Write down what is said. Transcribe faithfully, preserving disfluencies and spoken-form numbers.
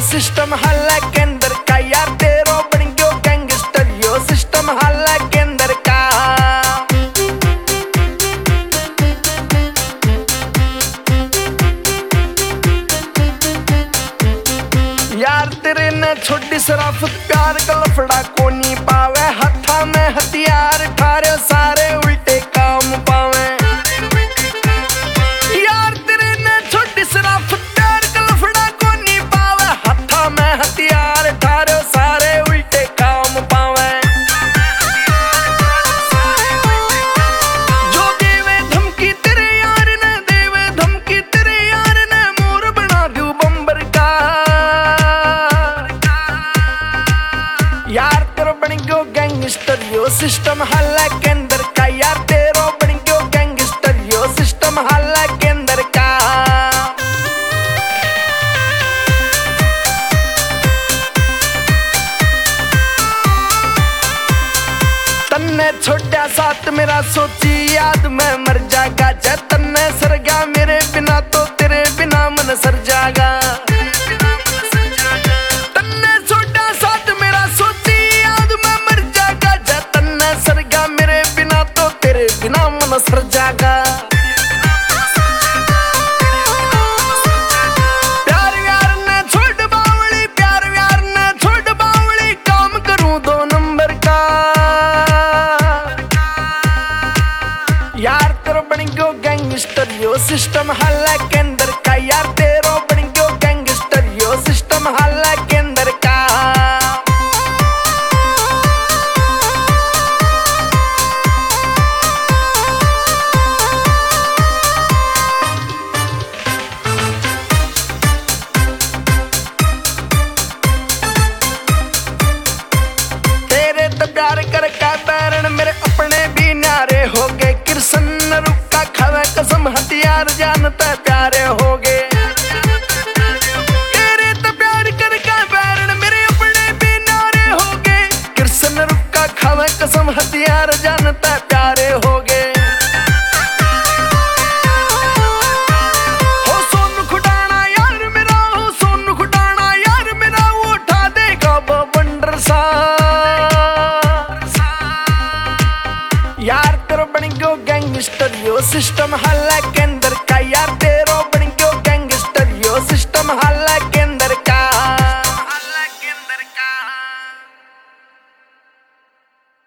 System हल्ला के अंदर का यार तेरो बन गयो गैंगस्टर यो सिस्टम हल्ला के अंदर का। यार तेरे ने छोटी शराफत प्यार का लफड़ा को नहीं पावे, हथा में हथियार ठारे सारे उल्टे काम पावे। यार तेरे ने छोटी शराफत प्यार का लफड़ा को नहीं पावे, हथा में हथियार ठारे सारे उल्टे काम पावे। जो देवे धमकी तेरे यार ने, देवे धमकी तेरे यार ने मोर बना दूं बम्बर का। यार तेरो बन गयो गैंगस्टर यो सिस्टम हल्ला के अंदर का। यार तेरो बन गयो गैंगस्टर यो सिस्टम हल्ला के अंदर का। तन्ने छोड़ा साथ मेरा सोची याद में मर जागा, जै तन्ने सरगा मेरे बिना तो तेरे बिना मन सर जागा। बिना मन सर जागा। प्यार यार ने छोड़ बावली, प्यार यार ने छोड़ बावली, काम करूं दो नंबर का। यार तेरो बन गयो गैंगस्टर यो सिस्टम हल्ला के अंदर का। यार तेरो बन गयो गैंगस्टर यो सिस्टम हल्ला के अंदर का। प्यार कर का बैरन मेरे अपने भी न्यारे हो गए, कृष्ण रुका खावे कसम हथियार जानता प्यारे हो गए। तेरे तो प्यार कर का बैरन मेरे अपने भी न्यारे हो गए, कृष्ण रुका खावे कसम हथियार जानता प्यारे हो गए। हो सोनू खुटाना यार मेरा, हो सोनू खुटाना यार मेरा, वो उठा देगा वो बंडर सा। यार तेरो बन गयो गैंगस्टर यो सिस्टम हल्ला के अंदर का। यार तेरो बन